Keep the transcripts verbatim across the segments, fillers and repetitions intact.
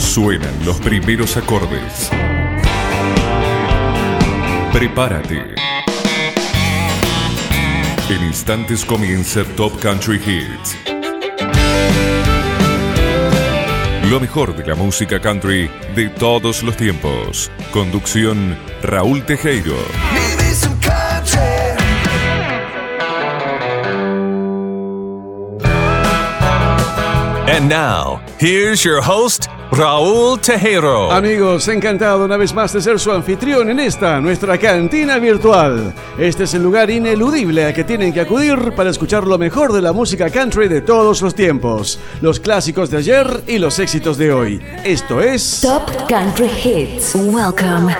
Suenan los primeros acordes. Prepárate. En instantes comienza Top Country Hits. Lo mejor de la música country de todos los tiempos. Conducción Raúl Tejero. And now, here's your host, Raúl Tejero. Amigos, encantado una vez más de ser su anfitrión en esta, nuestra cantina virtual. Este es el lugar ineludible al que tienen que acudir para escuchar lo mejor de la música country de todos los tiempos. Los clásicos de ayer y los éxitos de hoy. Esto es... Top Country Hits. Welcome.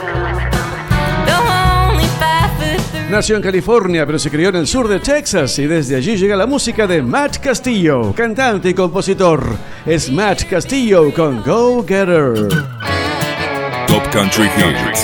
Nació en California, pero se crió en el sur de Texas y desde allí llega la música de Matt Castillo, cantante y compositor. Es Matt Castillo con Go Getter. Top Country Hits.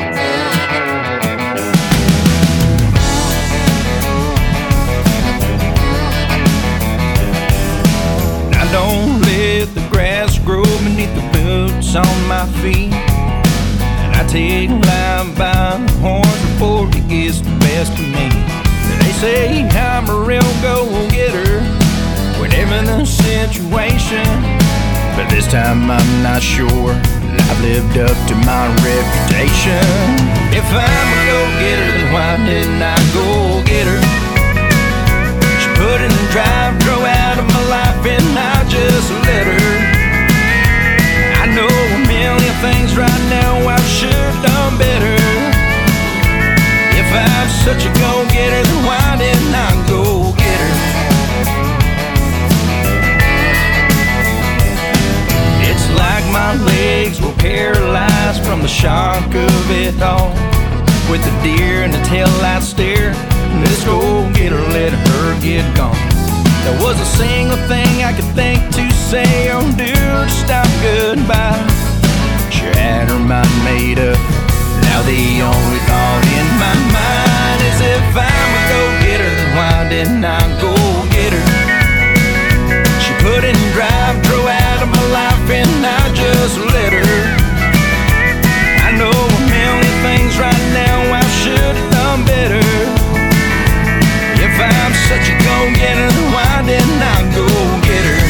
I don't let the grass grow beneath the boots on my feet. I take life by the horns before it gets the best of me. They say I'm a real go-getter, whatever the situation, but this time I'm not sure I've lived up to my reputation. If I'm a go-getter, then why didn't I go-get her? She put in the drive, drove out of my life, and I just let her. I know a million things right now I should've done better. If I'm such a go-getter, then why didn't I go get her? It's like my legs were paralyzed from the shock of it all. With the deer and the taillight stare, this go-getter let her get gone. There was a single thing I could think to say or do to stop goodbye. She had her mind made up. Now the only thought in my mind is if I'm a go-getter, then why didn't I go get her? She put in drive, drove out of my life, and I just let her. I know a million things right now I should have done better. If I'm such a go-getter, then why didn't I go get her?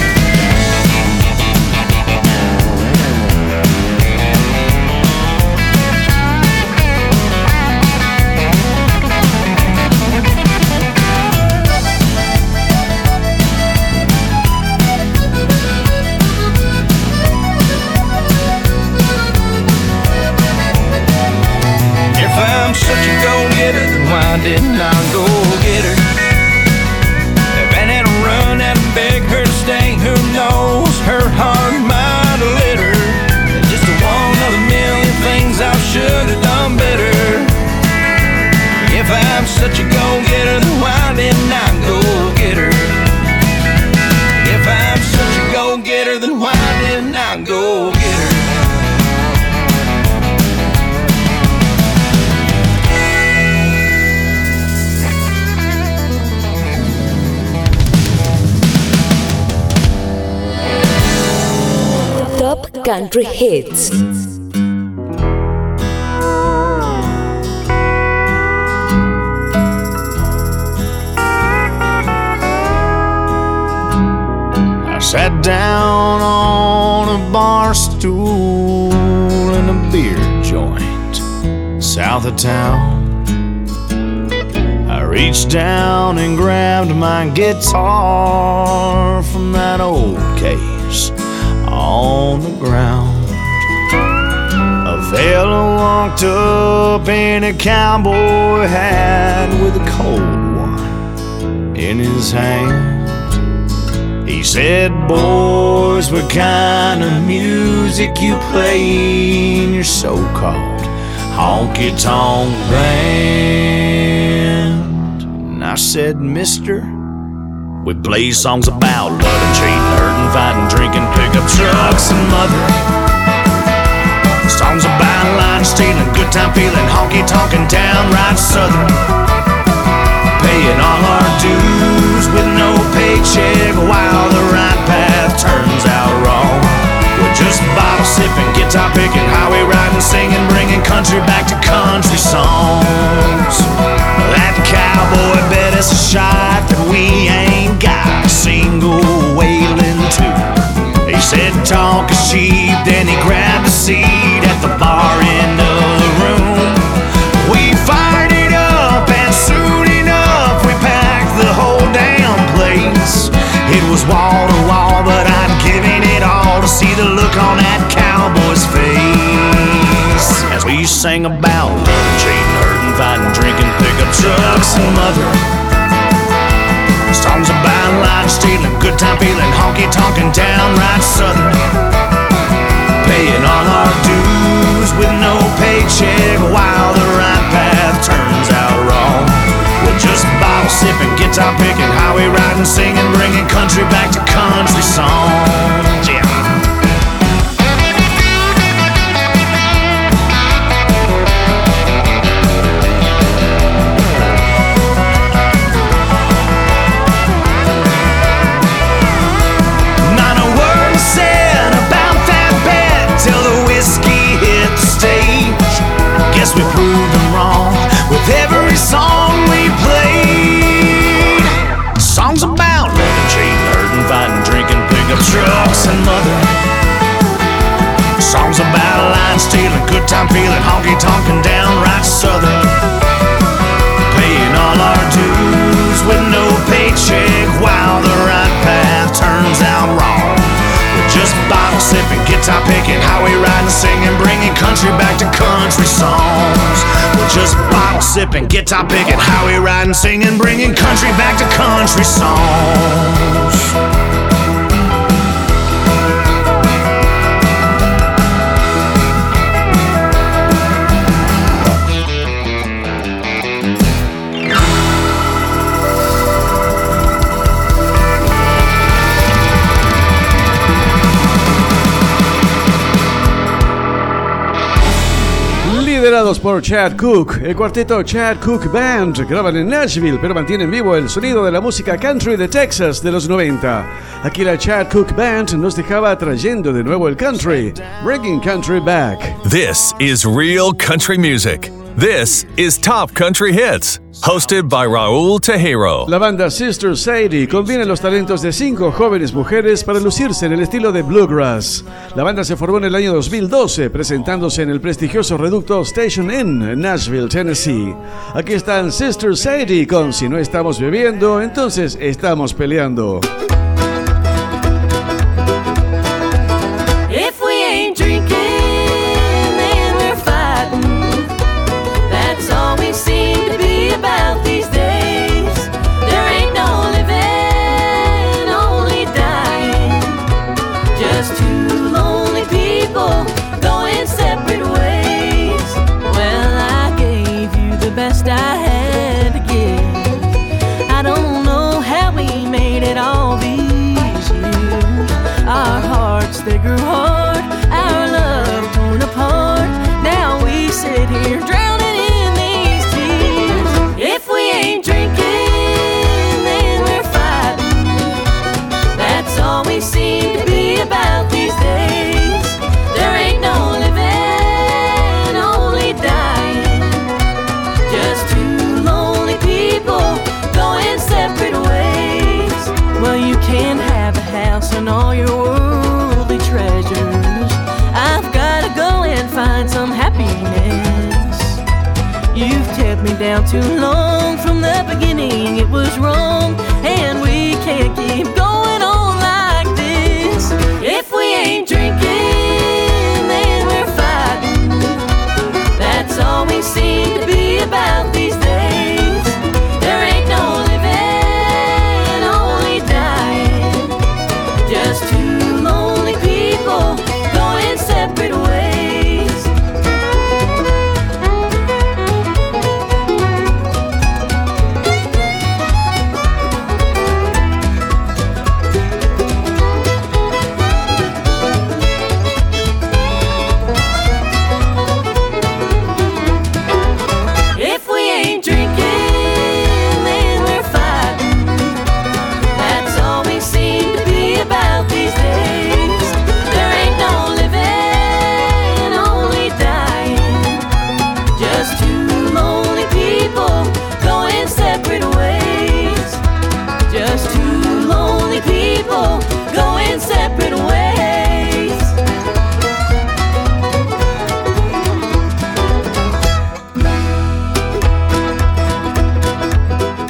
If I'm such a go-getter, then why didn't I go get her? If I had to run out and beg her to stay, who knows, her heart might have let her. Just one of a million things I should have done better. If I'm such a go-getter, then why didn't I go get her? If I'm such a go-getter, then why didn't I go get her? Top Country Hits. I sat down on a bar stool in a beer joint south of town. I reached down and grabbed my guitar from that old case on the ground. A fella walked up in a cowboy hat with a cold one in his hand. He said, "Boys, what kind of music you play in your so-called honky-tonk band?" And I said, "Mister, we play songs about loving, cheating, hurting, fighting, drinking, pickup trucks and mothering. Songs about lying, stealing, good time feeling, honky-tonkin' downright southern. Paying all our dues with no paycheck while the right path turns out wrong. We're just by wall to wall, but I'd given it all to see the look on that cowboy's face as we sang about loving, cheating, hurting, fighting, drinking, pickup trucks and mother. Songs about lying, stealing, good time feeling, honky tonkin', downright southern. Paying all our dues with no paycheck while the right path turns out wrong. We're just bottle sipping, guitar picking, highway riding, singing, bringing country back to country songs. Yeah. Guess we proved them wrong with every song we played. Songs about living, cheating, hurting, fighting, drinking, pickup trucks and mother. Songs about lying, stealing, good time feeling, honky tonkin', downright southern. Paying all our dues with no paycheck while the right path turns out wrong. We're just bottle sipping, guitar picking, highway riding, singing, bringing country back to country songs. We're just bottle sipping, guitar picking, highway riding, singing, bringing country back to country songs. Liderados por Chad Cooke, el cuarteto Chad Cooke Band graban en Nashville, pero mantienen vivo el sonido de la música country de Texas de los noventa. Aquí la Chad Cooke Band nos dejaba trayendo de nuevo el country, bringing country back. This is real country music. This is Top Country Hits, hosted by Raúl Tejero. La banda Sister Sadie combina los talentos de cinco jóvenes mujeres para lucirse en el estilo de bluegrass. La banda se formó en el año dos mil doce, presentándose en el prestigioso reducto Station Inn en Nashville, Tennessee. Aquí están Sister Sadie con Si no estamos bebiendo, entonces estamos peleando. If we ain't drinking, then we're fighting. That's all we seem to be about these days. There ain't no living, only dying. Just two lonely people going separate ways. Well, I gave you the best I had to give. I don't know how we made it all these years. Our hearts, they grew hard, our love torn apart. Now we sit here drowning in these tears. If we ain't drinking, then we're fighting. That's all we seem to be about these days. There ain't no living, only dying. Just two lonely people going separate ways. Well, you can have a house and all your worldly treasures. I've gotta go and find some happiness. You've kept me down too long. From the beginning it was wrong, and we can't keep going on like this. If we ain't drinking, then we're fighting. That's all we seem to be about these days. There ain't no living, only dying. Just two lonely people going separate ways.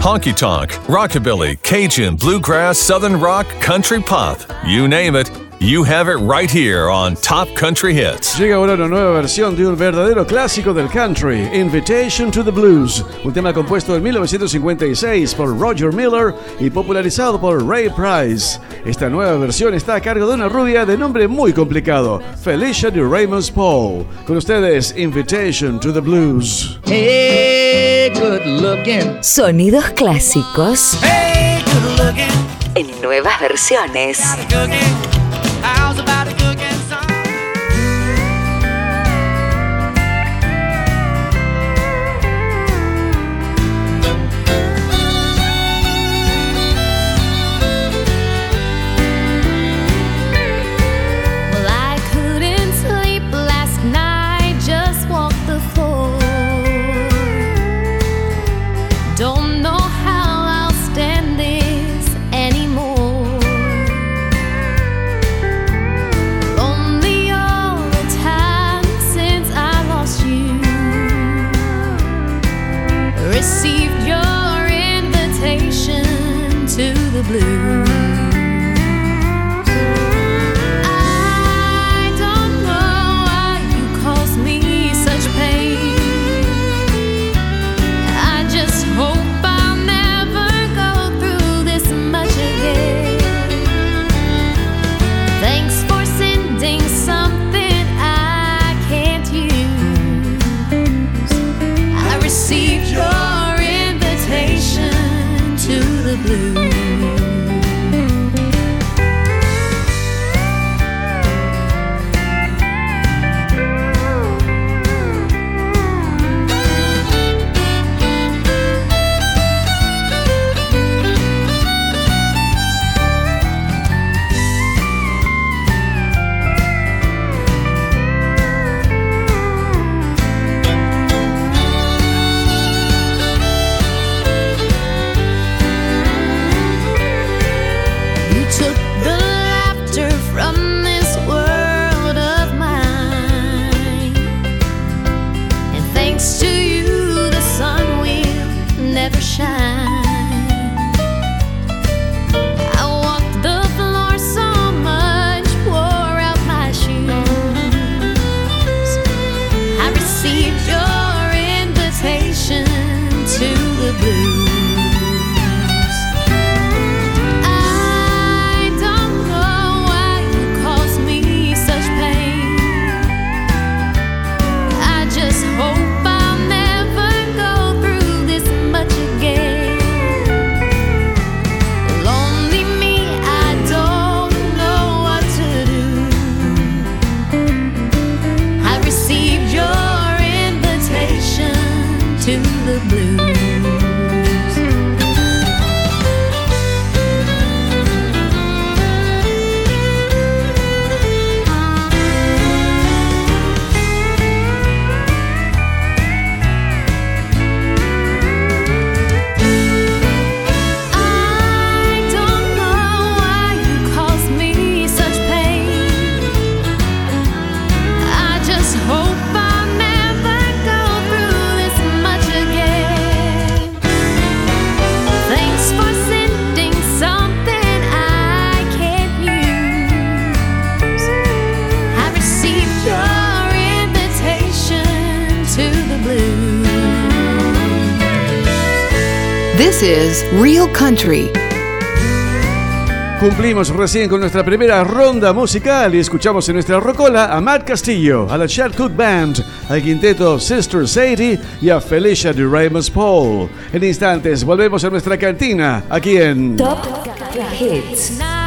honky tonk, rockabilly, Cajun, bluegrass, southern rock, country pop. You name it, you have it right here on Top Country Hits. Llega ahora una nueva versión de un verdadero clásico del country, Invitation to the Blues, un tema compuesto en mil novecientos cincuenta y seis por Roger Miller y popularizado por Ray Price. Esta nueva versión está a cargo de una rubia de nombre muy complicado, Felicia DeRamos Paul. Con ustedes, Invitation to the Blues. Hey, good looking. Sonidos clásicos Hey, good looking. en nuevas versiones. How's it cooking? How's about a cooking song? Well, I couldn't sleep last night, just walked the floor. Don't know how I'll stand this anymore. Lonely all the time since I lost you. Received your invitation to the blues. I don't know why you caused me such pain. I just hope I'll never go through this much again. Thanks for sending something I can't use. I received your invitation to the blues. You took the laughter from this world of mine, and thanks to you, the sun will never shine. I walked the floor so much, wore out my shoes. I received your invitation to the blues. I don't know why you caused me such pain. I just hope I'll never go through this much again. Lonely me, I don't know what to do. I received your invitation to the blues. I don't know why you caused me such pain. I just hope I'll never go through this much again. Thanks for sending something I can't use. I received your invitation to the blues. This is Real Country. Cumplimos recién con nuestra primera ronda musical y escuchamos en nuestra rocola a Matt Castillo, a la Chad Cook Band, al quinteto Sister Sadie y a Felicia DeRamos Paul. En instantes volvemos a nuestra cantina aquí en Top Hits.